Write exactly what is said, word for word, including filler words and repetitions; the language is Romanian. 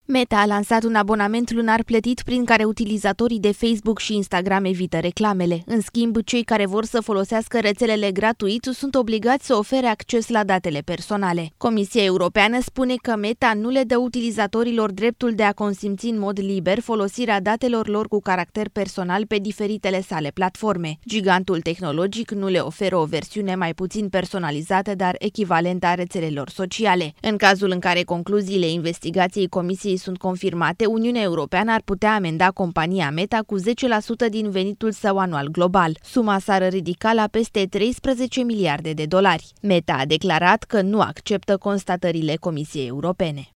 Meta a lansat un abonament lunar plătit prin care utilizatorii de Facebook și Instagram evită reclamele. În schimb, cei care vor să folosească rețelele gratuit sunt obligați să ofere acces la datele personale. Comisia Europeană spune că Meta nu le dă utilizatorilor dreptul de a consimți în mod liber folosirea datelor lor cu caracter personal pe diferitele sale platforme. Gigantul tehnologic nu le oferă o versiune mai puțin personalizată, dar echivalentă a rețelelor sociale. În cazul în care concluziile investigației Comisiei sunt confirmate, Uniunea Europeană ar putea amenda compania Meta cu zece la sută din venitul său anual global. Suma s-ar ridica la peste treisprezece miliarde de dolari. Meta a declarat că nu acceptă constatările Comisiei Europene.